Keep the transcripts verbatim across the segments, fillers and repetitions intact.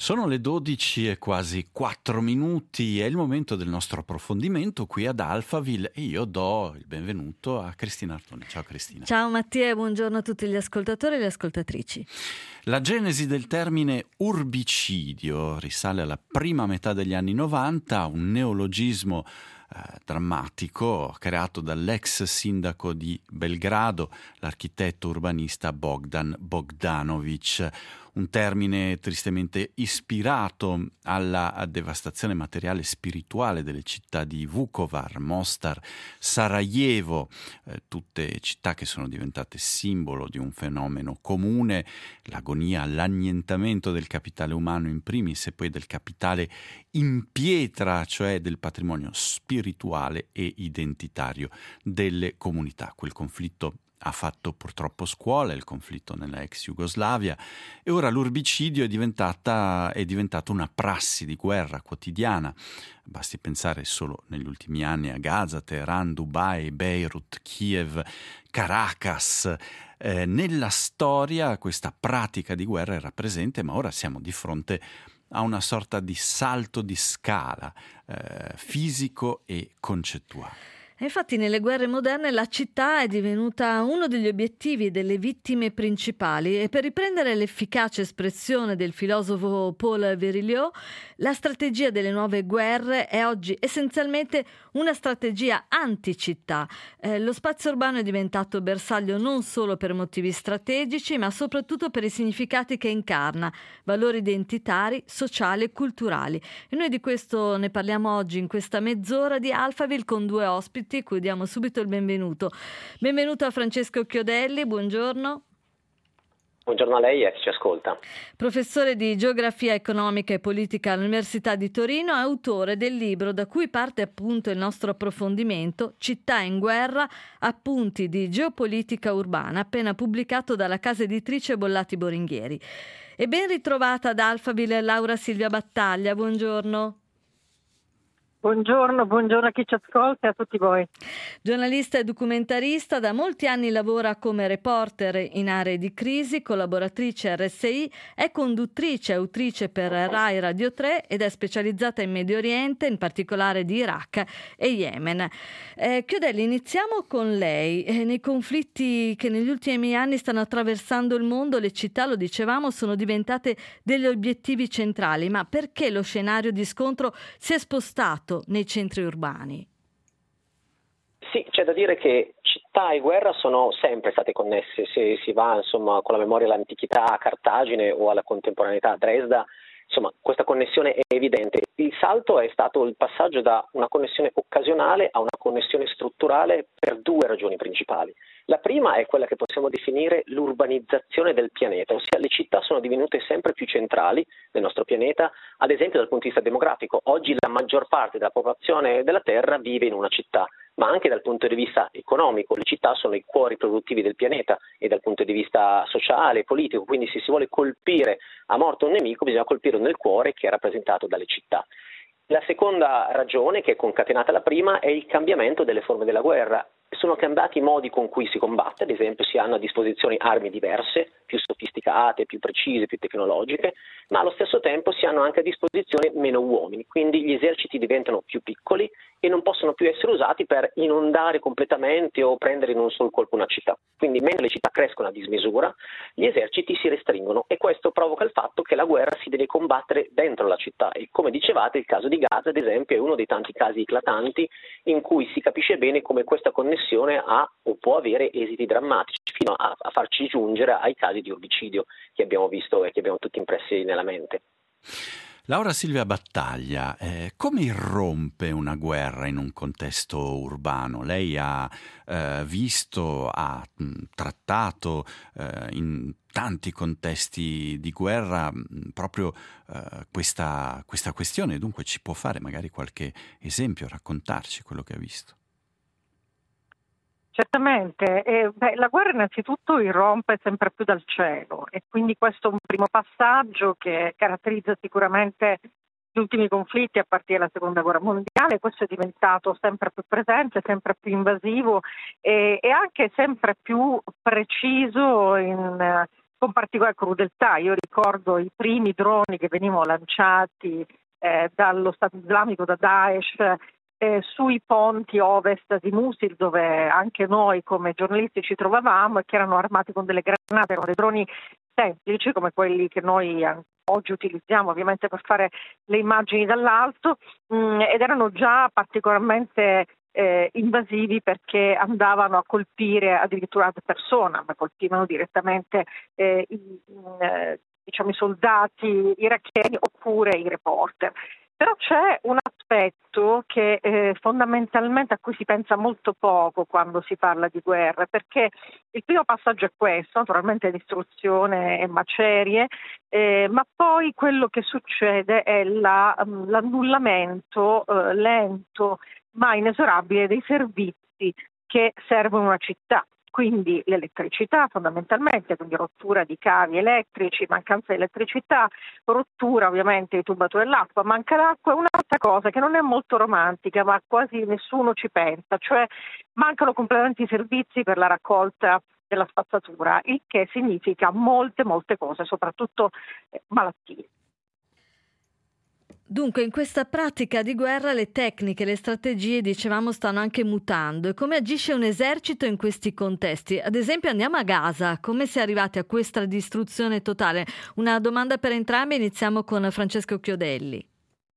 Sono le dodici e quasi quattro minuti, è il momento del nostro approfondimento qui ad Alphaville e io do il benvenuto a Cristina Artoni. Ciao Cristina. Ciao Mattia e buongiorno a tutti gli ascoltatori e le ascoltatrici. La genesi del termine urbicidio risale alla prima metà degli anni novanta, un neologismo eh, drammatico creato dall'ex sindaco di Belgrado, l'architetto urbanista Bogdan Bogdanovic. Un termine tristemente ispirato alla devastazione materiale e spirituale delle città di Vukovar, Mostar, Sarajevo, eh, tutte città che sono diventate simbolo di un fenomeno comune, l'agonia, l'annientamento del capitale umano in primis e poi del capitale in pietra, cioè del patrimonio spirituale e identitario delle comunità. Quel conflitto ha fatto purtroppo scuola, il conflitto nella ex Jugoslavia, e ora l'urbicidio è diventata è diventato una prassi di guerra quotidiana. Basti pensare solo negli ultimi anni a Gaza, Teheran, Dubai, Beirut, Kiev, Caracas. Eh, nella storia questa pratica di guerra era presente, ma ora siamo di fronte a una sorta di salto di scala eh, fisico e concettuale. E infatti nelle guerre moderne la città è divenuta uno degli obiettivi delle vittime principali e per riprendere l'efficace espressione del filosofo Paul Virilio, la strategia delle nuove guerre è oggi essenzialmente una strategia anti-città. Eh, lo spazio urbano è diventato bersaglio non solo per motivi strategici ma soprattutto per i significati che incarna, valori identitari, sociali e culturali. E noi di questo ne parliamo oggi in questa mezz'ora di Alphaville con due ospiti cui diamo subito il benvenuto. Benvenuto a Francesco Chiodelli, buongiorno. Buongiorno a lei e a chi ci ascolta. Professore di Geografia Economica e Politica all'Università di Torino, è autore del libro da cui parte appunto il nostro approfondimento, Città in guerra, appunti di geopolitica urbana, appena pubblicato dalla casa editrice Bollati Boringhieri. E ben ritrovata ad Alphaville Laura Silvia Battaglia, buongiorno. Buongiorno, buongiorno a chi ci ascolta e a tutti voi. Giornalista e documentarista, da molti anni lavora come reporter in aree di crisi, collaboratrice R S I, è conduttrice e autrice per Rai Radio tre ed è specializzata in Medio Oriente, in particolare di Iraq e Yemen. Eh, Chiodelli, iniziamo con lei. Eh, nei conflitti che negli ultimi anni stanno attraversando il mondo, le città, lo dicevamo, sono diventate degli obiettivi centrali, ma perché lo scenario di scontro si è spostato nei centri urbani? Sì, c'è da dire che città e guerra sono sempre state connesse. Se si va insomma con la memoria all'antichità a Cartagine o alla contemporaneità a Dresda, insomma questa connessione è evidente. Il salto è stato il passaggio da una connessione occasionale a una connessione strutturale per due ragioni principali. La prima è quella che possiamo definire l'urbanizzazione del pianeta, ossia le città sono divenute sempre più centrali nel nostro pianeta, ad esempio dal punto di vista demografico. Oggi la maggior parte della popolazione della Terra vive in una città, ma anche dal punto di vista economico. Le città sono i cuori produttivi del pianeta e dal punto di vista sociale e politico, quindi se si vuole colpire a morte un nemico bisogna colpirlo nel cuore, che è rappresentato dalle città. La seconda ragione, che è concatenata alla prima, è il cambiamento delle forme della guerra. Sono cambiati i modi con cui si combatte, ad esempio si hanno a disposizione armi diverse, più sofisticate, più precise, più tecnologiche, ma allo stesso tempo si hanno anche a disposizione meno uomini, quindi gli eserciti diventano più piccoli e non possono più essere usati per inondare completamente o prendere in un solo colpo una città. Quindi mentre le città crescono a dismisura, gli eserciti si restringono e questo provoca il fatto che la guerra si deve combattere dentro la città e, come dicevate, il caso di Gaza, ad esempio, è uno dei tanti casi eclatanti in cui si capisce bene come questa connessione ha o può avere esiti drammatici fino a, a farci giungere ai casi di urbicidio che abbiamo visto e che abbiamo tutti impressi nella mente. Laura Silvia Battaglia, eh, come irrompe una guerra in un contesto urbano? Lei ha eh, visto, ha mh, trattato eh, in tanti contesti di guerra mh, proprio eh, questa, questa questione, dunque ci può fare magari qualche esempio, raccontarci quello che ha visto? Certamente, eh, beh, la guerra innanzitutto irrompe sempre più dal cielo e quindi questo è un primo passaggio che caratterizza sicuramente gli ultimi conflitti a partire dalla seconda guerra mondiale. Questo è diventato sempre più presente, sempre più invasivo e, e anche sempre più preciso in, con particolare crudeltà. Io ricordo i primi droni che venivano lanciati eh, dallo Stato Islamico, da Daesh, eh, sui ponti ovest di Mosul, dove anche noi come giornalisti ci trovavamo, e che erano armati con delle granate, erano dei droni semplici come quelli che noi oggi utilizziamo ovviamente per fare le immagini dall'alto, mh, ed erano già particolarmente eh, invasivi, perché andavano a colpire addirittura ad persona, ma colpivano direttamente eh, i, eh, diciamo, i soldati iracheni oppure i reporter. Però c'è un aspetto che eh, fondamentalmente a cui si pensa molto poco quando si parla di guerra, perché il primo passaggio è questo, naturalmente distruzione e macerie, eh, ma poi quello che succede è la, um, l'annullamento eh, lento ma inesorabile dei servizi che servono una città. Quindi l'elettricità fondamentalmente, quindi rottura di cavi elettrici, mancanza di elettricità, rottura ovviamente di tubature dell'acqua, manca l'acqua. Un'altra cosa che non è molto romantica, ma quasi nessuno ci pensa, cioè mancano completamente i servizi per la raccolta della spazzatura, il che significa molte molte cose, soprattutto eh, malattie. Dunque, in questa pratica di guerra le tecniche, le strategie, dicevamo, stanno anche mutando. E come agisce un esercito in questi contesti? Ad esempio, andiamo a Gaza. Come si è arrivati a questa distruzione totale? Una domanda per entrambi. Iniziamo con Francesco Chiodelli.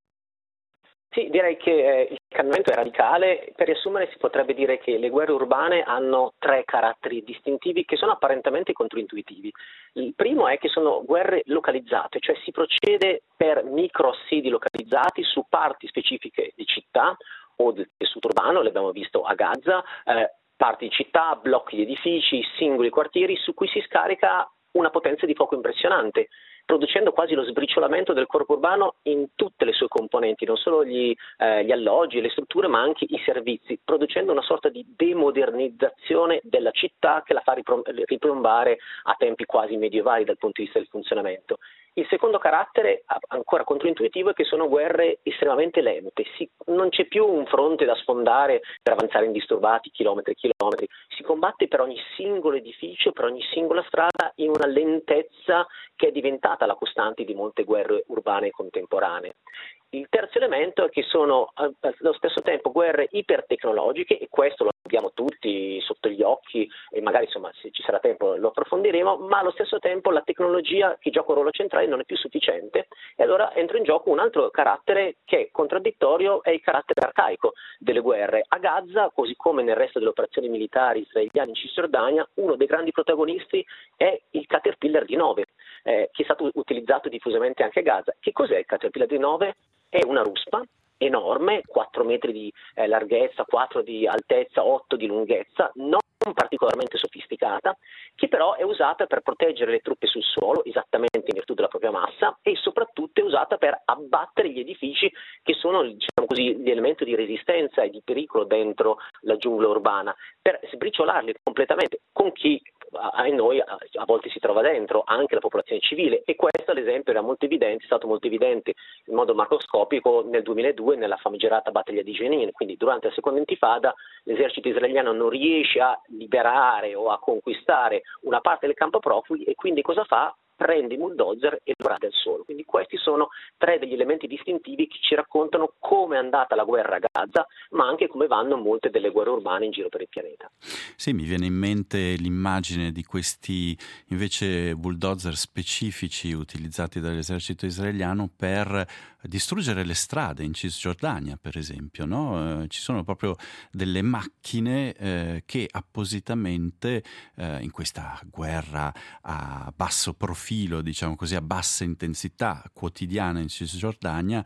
Sì, direi che eh, il cambiamento è radicale. Per riassumere si potrebbe dire che le guerre urbane hanno tre caratteri distintivi che sono apparentemente controintuitivi. Il primo è che sono guerre localizzate, cioè si procede per micro assedi localizzati su parti specifiche di città o del tessuto urbano, l'abbiamo visto a Gaza, eh, parti di città, blocchi di edifici, singoli quartieri su cui si scarica una potenza di fuoco impressionante, producendo quasi lo sbriciolamento del corpo urbano in tutte le sue componenti, non solo gli, eh, gli alloggi, le strutture, ma anche i servizi, producendo una sorta di demodernizzazione della città che la fa ripiombare a tempi quasi medievali dal punto di vista del funzionamento. Il secondo carattere, ancora controintuitivo, è che sono guerre estremamente lente. Si, non c'è più un fronte da sfondare per avanzare indisturbati chilometri e chilometri. Si combatte per ogni singolo edificio, per ogni singola strada, in una lentezza che è diventata la costante di molte guerre urbane contemporanee. Il terzo elemento è che sono allo stesso tempo guerre ipertecnologiche, e questo lo abbiamo tutti sotto gli occhi e magari insomma se ci sarà tempo lo approfondiremo, ma allo stesso tempo la tecnologia che gioca un ruolo centrale non è più sufficiente, e allora entra in gioco un altro carattere che è contraddittorio, è il carattere arcaico delle guerre. A Gaza, così come nel resto delle operazioni militari israeliane in Cisgiordania, uno dei grandi protagonisti è il Caterpillar D nove, eh, che è stato utilizzato diffusamente anche a Gaza. Che cos'è il Caterpillar D nove? È una ruspa enorme, quattro metri di eh, larghezza, quattro di altezza, otto di lunghezza, non particolarmente sofisticata, che però è usata per proteggere le truppe sul suolo, esattamente in virtù della propria massa, e soprattutto è usata per abbattere gli edifici che sono, diciamo così, l'elemento di resistenza e di pericolo dentro la giungla urbana, per sbriciolarli completamente con chi a noi a volte si trova dentro, anche la popolazione civile. E questo, ad esempio, era molto evidente, è stato molto evidente in modo macroscopico nel duemiladue nella famigerata battaglia di Jenin. Quindi durante la seconda intifada l'esercito israeliano non riesce a liberare o a conquistare una parte del campo profughi, e quindi cosa fa? Prende i bulldozer e lo rade al suolo. Quindi questi sono tre degli elementi distintivi che ci raccontano come è andata la guerra a Gaza, ma anche come vanno molte delle guerre urbane in giro per il pianeta. Sì, mi viene in mente l'immagine di questi invece bulldozer specifici utilizzati dall'esercito israeliano per distruggere le strade in Cisgiordania, per esempio, no? Eh, ci sono proprio delle macchine eh, che appositamente eh, in questa guerra a basso profilo, diciamo così, a bassa intensità quotidiana in Cisgiordania,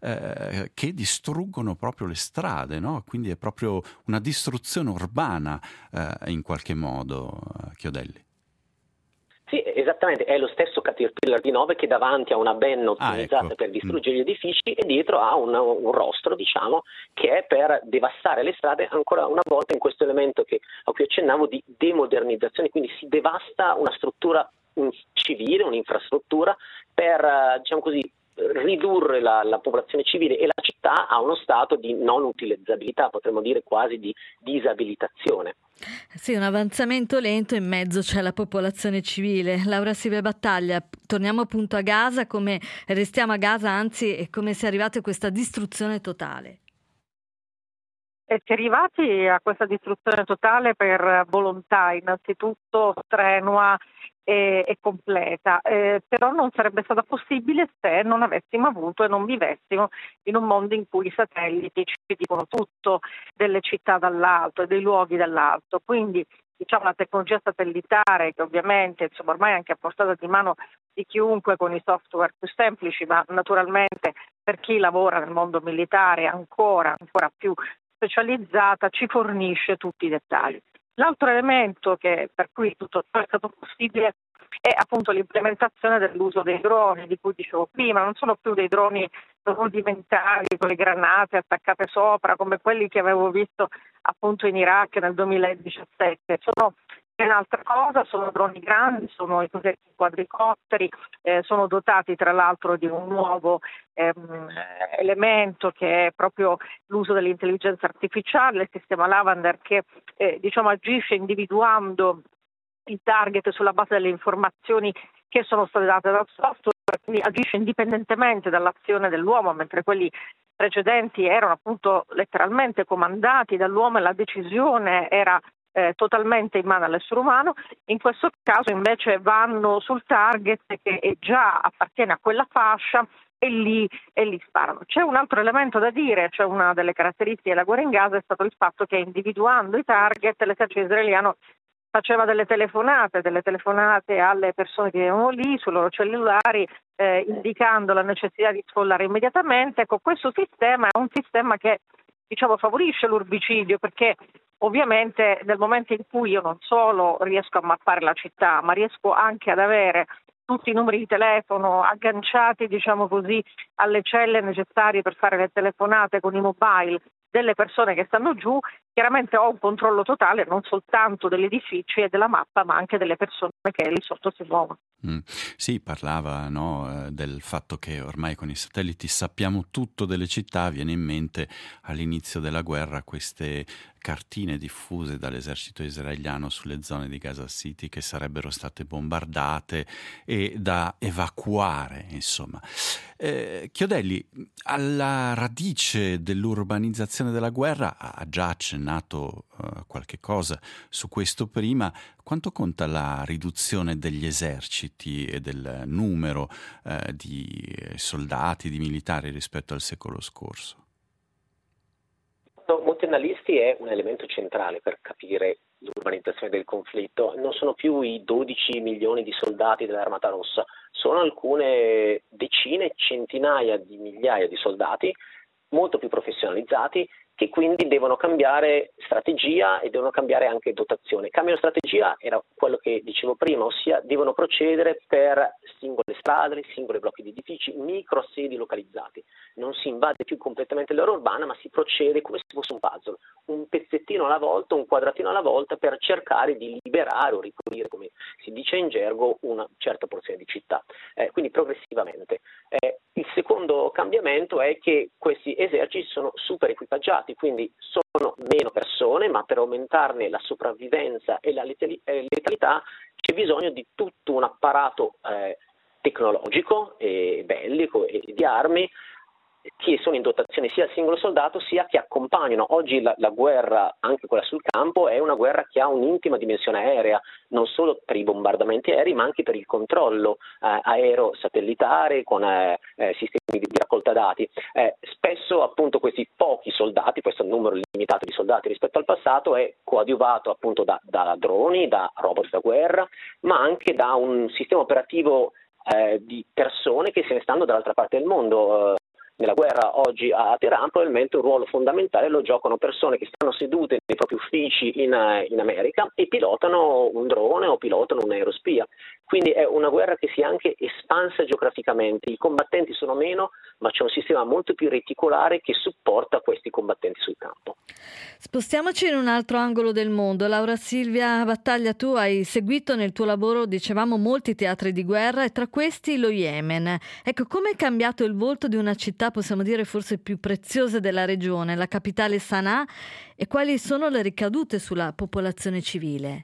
eh, che distruggono proprio le strade, no? Quindi è proprio una distruzione urbana eh, in qualche modo, eh, Chiodelli. Sì, esattamente, è lo stesso Caterpillar D nove che davanti ha una benna ottimizzata ah, ecco. per distruggere gli edifici, e dietro ha un, un rostro, diciamo, che è per devastare le strade, ancora una volta in questo elemento che, a cui accennavo, di demodernizzazione. Quindi si devasta una struttura civile, un'infrastruttura, per, diciamo così, ridurre la, la popolazione civile e la città a uno stato di non utilizzabilità, potremmo dire quasi di disabilitazione. Sì, un avanzamento lento, in mezzo c'è la popolazione civile. Laura Silvia Battaglia, torniamo appunto a Gaza, come restiamo a Gaza, anzi, e come si è arrivati a questa distruzione totale? E si è arrivati a questa distruzione totale per volontà innanzitutto strenua e, e completa, eh, però non sarebbe stata possibile se non avessimo avuto e non vivessimo in un mondo in cui i satelliti ci dicono tutto delle città dall'alto e dei luoghi dall'alto. Quindi diciamo la tecnologia satellitare, che ovviamente insomma ormai è anche a portata di mano di chiunque con i software più semplici, ma naturalmente per chi lavora nel mondo militare ancora, ancora più specializzata, ci fornisce tutti i dettagli. L'altro elemento che, per cui tutto ciò è stato possibile è appunto l'implementazione dell'uso dei droni, di cui dicevo prima. Non sono più dei droni rudimentali con le granate attaccate sopra come quelli che avevo visto appunto in Iraq nel duemiladiciassette, sono un'altra cosa, sono droni grandi, sono i cosiddetti quadricotteri, eh, sono dotati tra l'altro di un nuovo ehm, elemento che è proprio l'uso dell'intelligenza artificiale, il sistema Lavender, che eh, diciamo agisce individuando i target sulla base delle informazioni che sono state date dal software, quindi agisce indipendentemente dall'azione dell'uomo, mentre quelli precedenti erano appunto letteralmente comandati dall'uomo e la decisione era Eh, totalmente in mano all'essere umano. In questo caso invece vanno sul target che già appartiene a quella fascia e lì, e lì sparano. C'è un altro elemento da dire, cioè una delle caratteristiche della guerra in Gaza è stato il fatto che individuando i target l'esercito israeliano faceva delle telefonate, delle telefonate alle persone che erano lì sui loro cellulari, eh, indicando la necessità di sfollare immediatamente. Ecco, questo sistema è un sistema che diciamo favorisce l'urbicidio, perché ovviamente nel momento in cui io non solo riesco a mappare la città, ma riesco anche ad avere tutti i numeri di telefono agganciati, diciamo così, alle celle necessarie per fare le telefonate con i mobile delle persone che stanno giù, chiaramente ho un controllo totale non soltanto degli edifici e della mappa, ma anche delle persone che lì sotto si muovono. Mm. Sì, parlava no, del fatto che ormai con i satelliti sappiamo tutto delle città. Viene in mente all'inizio della guerra queste cartine diffuse dall'esercito israeliano sulle zone di Gaza City che sarebbero state bombardate e da evacuare, insomma. Eh, Chiodelli, alla radice dell'urbanizzazione della guerra ha già accennato uh, qualche cosa su questo prima. Quanto conta la riduzione degli eserciti e del numero uh, di soldati, di militari rispetto al secolo scorso? Molti analisti è un elemento centrale per capire l'urbanizzazione del conflitto. Non sono più i dodici milioni di soldati dell'Armata Rossa, sono alcune decine, centinaia di migliaia di soldati molto più professionalizzati che quindi devono cambiare strategia e devono cambiare anche dotazione. Cambiano strategia era quello che dicevo prima, ossia devono procedere per singole strade, singoli blocchi di edifici, micro assedi localizzati. Non si invade più completamente l'area urbana, ma si procede come se fosse un puzzle, un pezzettino alla volta, un quadratino alla volta, per cercare di liberare o ripulire, come si dice in gergo, una certa porzione di città. Eh, quindi progressivamente. Eh, il secondo cambiamento è che questi eserciti sono super equipaggiati, quindi sono meno persone, ma per aumentarne la sopravvivenza e la letalità c'è bisogno di tutto un apparato eh, tecnologico e bellico e di armi che sono in dotazione sia al singolo soldato sia che accompagnano. Oggi la, la guerra, anche quella sul campo, è una guerra che ha un'intima dimensione aerea, non solo per i bombardamenti aerei ma anche per il controllo eh, aereo satellitare con eh, eh, sistemi di, di raccolta dati. Eh, spesso appunto questi pochi soldati, questo numero limitato di soldati rispetto al passato, è coadiuvato appunto da, da droni, da robot da guerra, ma anche da un sistema operativo eh, di persone che se ne stanno dall'altra parte del mondo. Eh, Nella guerra oggi a Teheran probabilmente un ruolo fondamentale lo giocano persone che stanno sedute nei propri uffici in, in America e pilotano un drone o pilotano un aerospia. Quindi è una guerra che si è anche espansa geograficamente, i combattenti sono meno, ma c'è un sistema molto più reticolare che supporta questi combattenti sul campo. Spostiamoci in un altro angolo del mondo. Laura Silvia Battaglia, tu hai seguito nel tuo lavoro, dicevamo, molti teatri di guerra e tra questi lo Yemen. Ecco, come è cambiato il volto di una città, possiamo dire forse più preziosa della regione, la capitale Sana'a, e quali sono le ricadute sulla popolazione civile?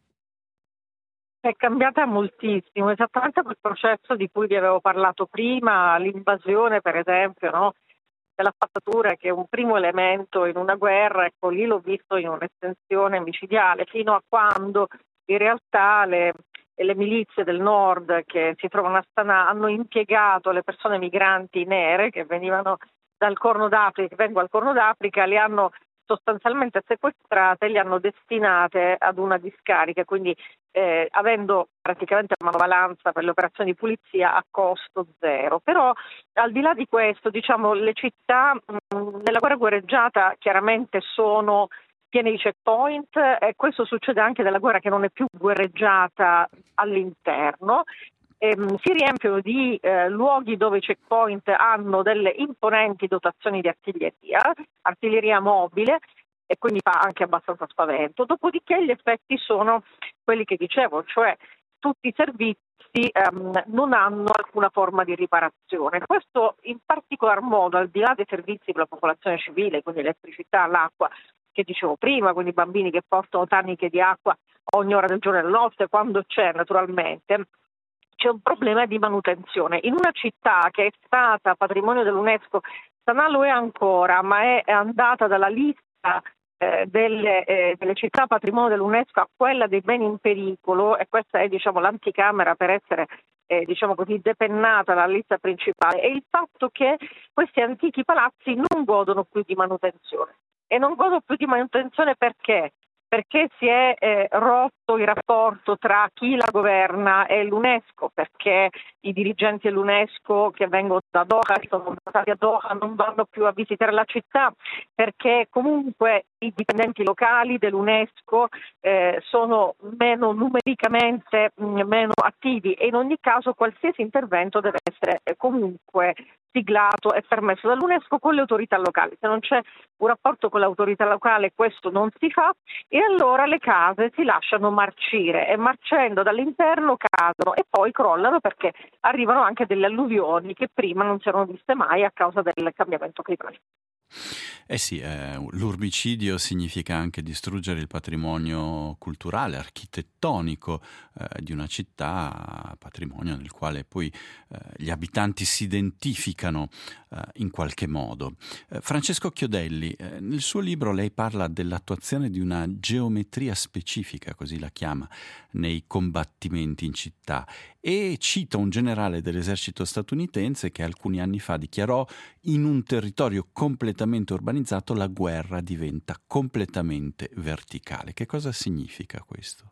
È cambiata moltissimo, esattamente quel processo di cui vi avevo parlato prima, l'invasione per esempio, no? Della spazzatura, che è un primo elemento in una guerra, ecco lì l'ho visto in un'estensione micidiale, fino a quando in realtà le, le milizie del nord che si trovano a Sana'a hanno impiegato le persone migranti nere che venivano dal Corno d'Africa, che vengono al Corno d'Africa, le hanno sostanzialmente sequestrate e le hanno destinate ad una discarica, quindi eh, avendo praticamente manovalanza per le operazioni di pulizia a costo zero. Però al di là di questo, diciamo, le città mh, nella guerra guerreggiata chiaramente sono piene di checkpoint e questo succede anche nella guerra che non è più guerreggiata all'interno. Ehm, si riempiono di eh, luoghi dove i checkpoint hanno delle imponenti dotazioni di artiglieria, artiglieria mobile, e quindi fa anche abbastanza spavento. Dopodiché gli effetti sono quelli che dicevo, cioè tutti i servizi ehm, non hanno alcuna forma di riparazione. Questo in particolar modo, al di là dei servizi per la popolazione civile, quindi elettricità, l'acqua, che dicevo prima, quindi bambini che portano taniche di acqua ogni ora del giorno e della notte, quando c'è naturalmente, c'è un problema di manutenzione. In una città che è stata patrimonio dell'UNESCO, Sana'a lo è ancora, ma è andata dalla lista eh, delle, eh, delle città patrimonio dell'UNESCO a quella dei beni in pericolo, e questa è, diciamo, l'anticamera per essere eh, diciamo così, depennata dalla lista principale, è il fatto che questi antichi palazzi non godono più di manutenzione. E non godono più di manutenzione perché? Perché si è eh, rotto il rapporto tra chi la governa e l'UNESCO, perché i dirigenti dell'UNESCO che vengono da Doha, sono stati a Doha, non vanno più a visitare la città, perché comunque i dipendenti locali dell'UNESCO eh, sono meno numericamente mh, meno attivi e in ogni caso qualsiasi intervento deve essere eh, comunque siglato e permesso dall'UNESCO con le autorità locali. Se non c'è un rapporto con l'autorità locale questo non si fa e allora le case si lasciano marcire e marcendo dall'interno cadono e poi crollano perché arrivano anche delle alluvioni che prima non si erano viste mai a causa del cambiamento climatico. Eh sì, eh, l'urbicidio significa anche distruggere il patrimonio culturale, architettonico eh, di una città, patrimonio nel quale poi eh, gli abitanti si identificano eh, in qualche modo. Eh, Francesco Chiodelli, eh, nel suo libro lei parla dell'attuazione di una geometria specifica, così la chiama, nei combattimenti in città e cita un generale dell'esercito statunitense che alcuni anni fa dichiarò: in un territorio completamente urbanizzato la guerra diventa completamente verticale. Che cosa significa questo?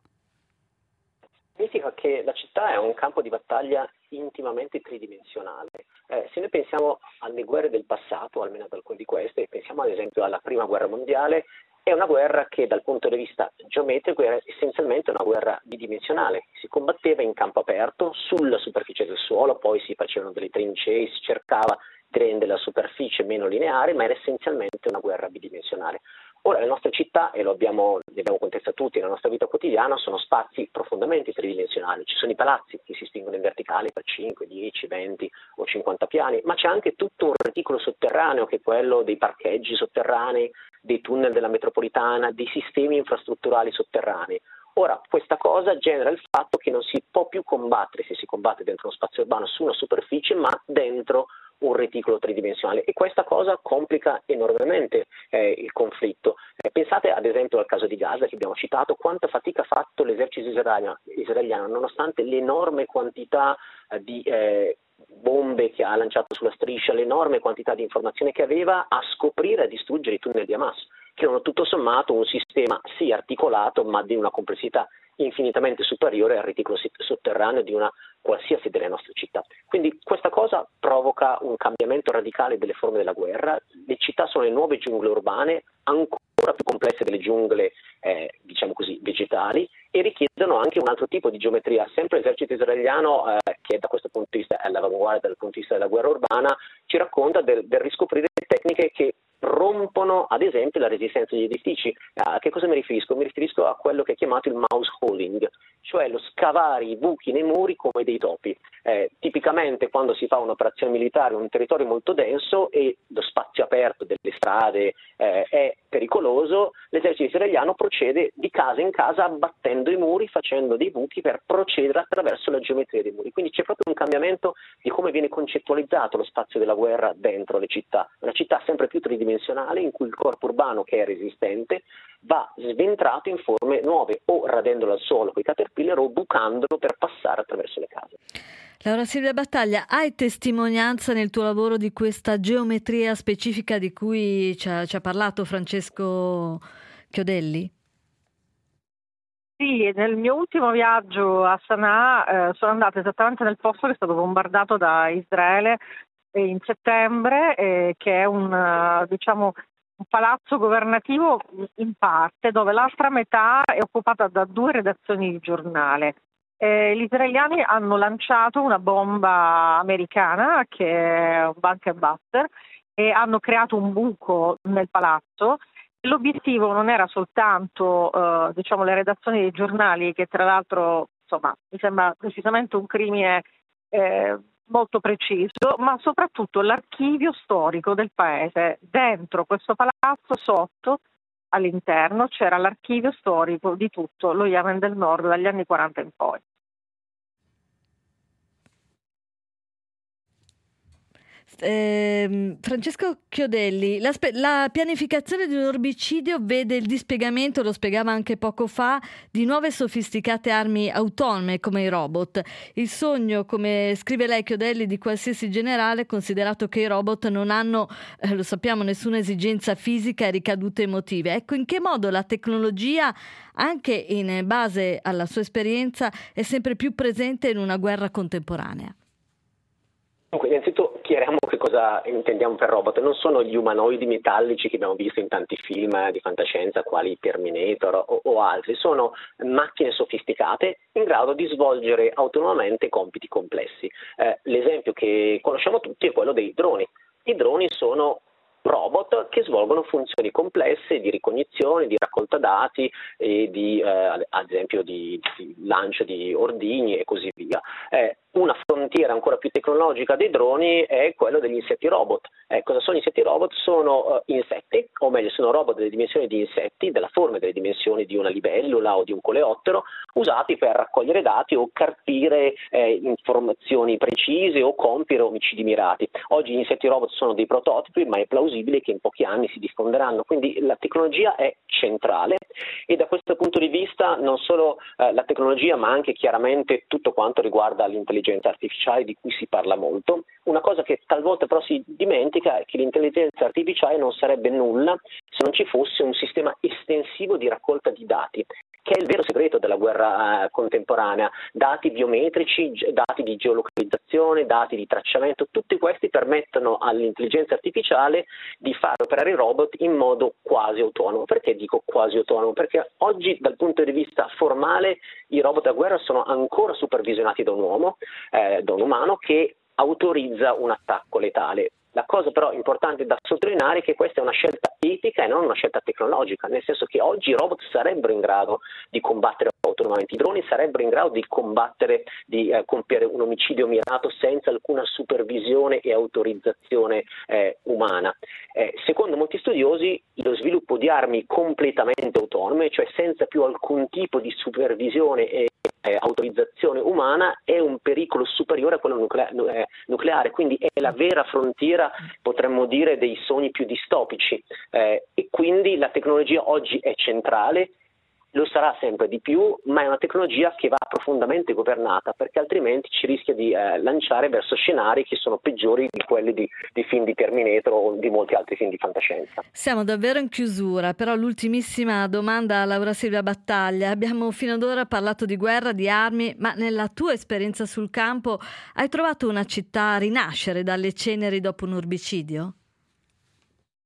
Significa che la città è un campo di battaglia intimamente tridimensionale. Eh, se noi pensiamo alle guerre del passato, almeno ad alcune di queste, pensiamo ad esempio alla Prima Guerra Mondiale, è una guerra che dal punto di vista geometrico era essenzialmente una guerra bidimensionale. Si combatteva in campo aperto, sulla superficie del suolo, poi si facevano delle trincee, si cercava di rendere la superficie meno lineare, ma era essenzialmente una guerra bidimensionale. Ora le nostre città, e lo abbiamo, li abbiamo contestato tutti nella nostra vita quotidiana, sono spazi profondamente tridimensionali. Ci sono i palazzi che si distinguono in verticale per cinque, dieci, venti o cinquanta piani, ma c'è anche tutto un reticolo sotterraneo che è quello dei parcheggi sotterranei, dei tunnel della metropolitana, dei sistemi infrastrutturali sotterranei. Ora, questa cosa genera il fatto che non si può più combattere, se si combatte dentro uno spazio urbano, su una superficie, ma dentro un reticolo tridimensionale e questa cosa complica enormemente eh, il conflitto. Eh, pensate ad esempio al caso di Gaza che abbiamo citato, quanta fatica ha fatto l'esercito israeliano, israeliano nonostante l'enorme quantità eh, di eh, bombe che ha lanciato sulla striscia, l'enorme quantità di informazioni che aveva a scoprire e a distruggere i tunnel di Hamas, che erano tutto sommato un sistema sì articolato ma di una complessità infinitamente superiore al reticolo sotterraneo di una qualsiasi delle nostre città. Quindi questa cosa provoca un cambiamento radicale delle forme della guerra. Le città sono le nuove giungle urbane, ancora più complesse delle giungle eh, diciamo così vegetali, e richiedono anche un'altra altro tipo di geometria. Sempre l'esercito israeliano, eh, che da questo punto di vista è all'avanguardia dal punto di vista della guerra urbana, ci racconta del, del riscoprire tecniche che rompono ad esempio la resistenza degli edifici. A che cosa mi riferisco? Mi riferisco a quello che è chiamato il mouse holing, cioè lo scavare i buchi nei muri come dei topi. Eh, tipicamente quando si fa un'operazione militare in un territorio molto denso e lo spazio aperto delle strade eh, è pericoloso, l'esercito israeliano procede di casa in casa abbattendo i muri, facendo dei buchi per procedere attraverso la geometria dei muri. Quindi c'è proprio un cambiamento di come viene concettualizzato lo spazio della guerra dentro le città. Una città sempre più tridimensionale in cui il corpo urbano, che è resistente, va sventrato in forme nuove, o radendolo al suolo con i caterpillar o bucandolo per passare attraverso le case. Laura Silvia Battaglia, hai testimonianza nel tuo lavoro di questa geometria specifica di cui ci ha, ci ha parlato Francesco Chiodelli? Sì, nel mio ultimo viaggio a Sana'a eh, sono andata esattamente nel posto che è stato bombardato da Israele in settembre, eh, che è un, uh, diciamo, un palazzo governativo in parte, dove l'altra metà è occupata da due redazioni di giornale. Eh, gli israeliani hanno lanciato una bomba americana che è un bunker buster e hanno creato un buco nel palazzo. L'obiettivo non era soltanto eh, diciamo, le redazioni dei giornali, che tra l'altro insomma, mi sembra precisamente un crimine eh, molto preciso, ma soprattutto l'archivio storico del paese. Dentro questo palazzo, sotto, all'interno, c'era l'archivio storico di tutto lo Yemen del Nord dagli anni quaranta in poi. Eh, Francesco Chiodelli, la, spe- la pianificazione di un erbicidio vede il dispiegamento, lo spiegava anche poco fa, di nuove e sofisticate armi autonome come i robot. Il sogno, come scrive lei Chiodelli, di qualsiasi generale, considerato che i robot non hanno, eh, lo sappiamo, nessuna esigenza fisica e ricadute emotive. Ecco, in che modo la tecnologia, anche in base alla sua esperienza, è sempre più presente in una guerra contemporanea? Dunque, innanzitutto chiariamo che cosa intendiamo per robot. Non sono gli umanoidi metallici che abbiamo visto in tanti film di fantascienza, quali Terminator o, o altri. Sono macchine sofisticate in grado di svolgere autonomamente compiti complessi. Eh, l'esempio che conosciamo tutti è quello dei droni. I droni sono robot che svolgono funzioni complesse di ricognizione, di raccolta dati e di, eh, ad esempio, di, di lancio di ordigni e così via. Eh, una frontiera ancora più tecnologica dei droni è quello degli insetti robot. Eh, cosa sono gli insetti robot? Sono uh, insetti, o meglio sono robot delle dimensioni di insetti, della forma e delle dimensioni di una libellula o di un coleottero, usati per raccogliere dati o carpire eh, informazioni precise o compiere omicidi mirati. Oggi gli insetti robot sono dei prototipi, ma è plausibile che in pochi anni si diffonderanno, quindi la tecnologia è centrale e da questo punto di vista non solo eh, la tecnologia, ma anche chiaramente tutto quanto riguarda l'intelligenza artificiale, di cui si parla molto. Una cosa che talvolta però si dimentica è che l'intelligenza artificiale non sarebbe nulla se non ci fosse un sistema estensivo di raccolta di dati, che è il vero segreto della guerra eh, contemporanea. Dati biometrici, dati di geolocalizzazione, dati di tracciamento, tutti questi permettono all'intelligenza artificiale di far operare i robot in modo quasi autonomo. Perché dico quasi autonomo? Perché oggi dal punto di vista formale i robot da guerra sono ancora supervisionati da un uomo, eh, da un umano che autorizza un attacco letale. La cosa però importante da sottolineare è che questa è una scelta etica e non una scelta tecnologica, nel senso che oggi i robot sarebbero in grado di combattere autonomamente, i droni sarebbero in grado di combattere, di eh, compiere un omicidio mirato senza alcuna supervisione e autorizzazione eh, umana. Eh, secondo molti studiosi lo sviluppo di armi completamente autonome, cioè senza più alcun tipo di supervisione e Eh, autorizzazione umana, è un pericolo superiore a quello nuclea- eh, nucleare, quindi è la vera frontiera, potremmo dire, dei sogni più distopici eh, e quindi la tecnologia oggi è centrale, lo sarà sempre di più, ma è una tecnologia che va profondamente governata, perché altrimenti ci rischia di eh, lanciare verso scenari che sono peggiori di quelli di, di film di Terminator o di molti altri film di fantascienza. Siamo davvero in chiusura, però l'ultimissima domanda a Laura Silvia Battaglia. Abbiamo fino ad ora parlato di guerra, di armi, ma nella tua esperienza sul campo hai trovato una città rinascere dalle ceneri dopo un erbicidio?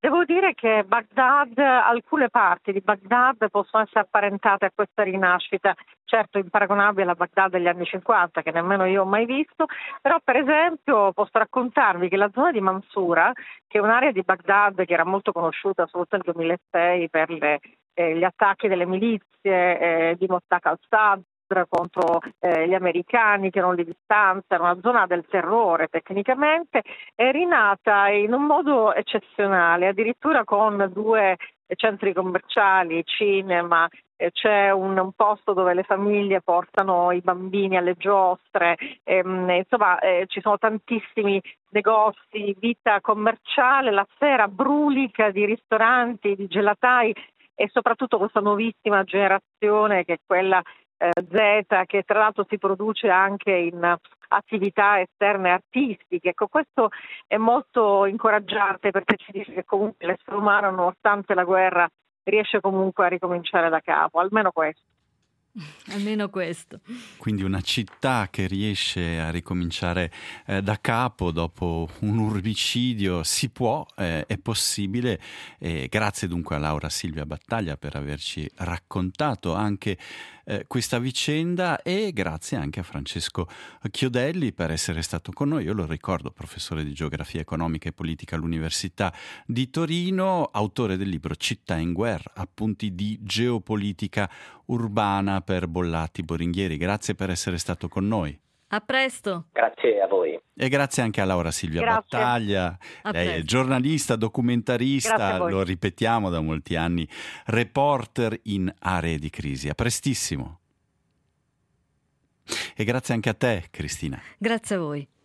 Devo dire che Baghdad, alcune parti di Baghdad possono essere apparentate a questa rinascita, certo imparagonabile alla Baghdad degli anni cinquanta, che nemmeno io ho mai visto, però per esempio posso raccontarvi che la zona di Mansoura, che è un'area di Baghdad che era molto conosciuta soprattutto nel duemilasei per le, eh, gli attacchi delle milizie eh, di Mottaq al-Sadr contro eh, gli americani che erano di distanza, era una zona del terrore tecnicamente, è rinata in un modo eccezionale, addirittura con due centri commerciali, cinema, eh, c'è un, un posto dove le famiglie portano i bambini alle giostre, ehm, insomma eh, ci sono tantissimi negozi, vita commerciale, la sfera brulica di ristoranti, di gelatai e soprattutto questa nuovissima generazione che è quella Z, che tra l'altro si produce anche in attività esterne artistiche. Ecco, questo è molto incoraggiante perché ci dice che comunque l'essere umano, nonostante la guerra, riesce comunque a ricominciare da capo, almeno questo. Almeno questo. Quindi una città che riesce a ricominciare eh, da capo dopo un urbicidio si può, eh, è possibile. E grazie dunque a Laura Silvia Battaglia per averci raccontato anche eh, questa vicenda, e grazie anche a Francesco Chiodelli per essere stato con noi. Io lo ricordo, professore di geografia economica e politica all'Università di Torino, autore del libro Città in guerra, appunti di geopolitica urbana per Bollati Boringhieri. Grazie per essere stato con noi. A presto. Grazie a voi. E grazie anche a Laura Silvia Grazie. Battaglia. A Lei presto. è giornalista, documentarista, lo ripetiamo da molti anni, reporter in aree di crisi. A prestissimo. E grazie anche a te, Cristina. Grazie a voi.